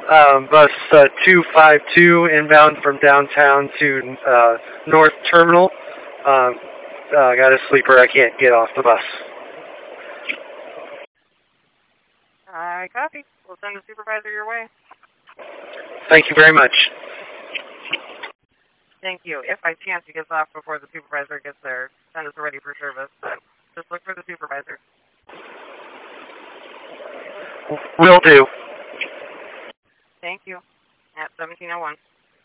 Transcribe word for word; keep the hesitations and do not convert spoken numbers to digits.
Um, bus uh, two five two inbound from downtown to uh, North Terminal. Um, uh, got a sleeper. I can't get off the bus. I copy. We'll send the supervisor your way. Thank you very much. Thank you. If by chance he gets off before the supervisor gets there, send us ready for service. But just look for the supervisor. Will do. Thank you. At seventeen oh one.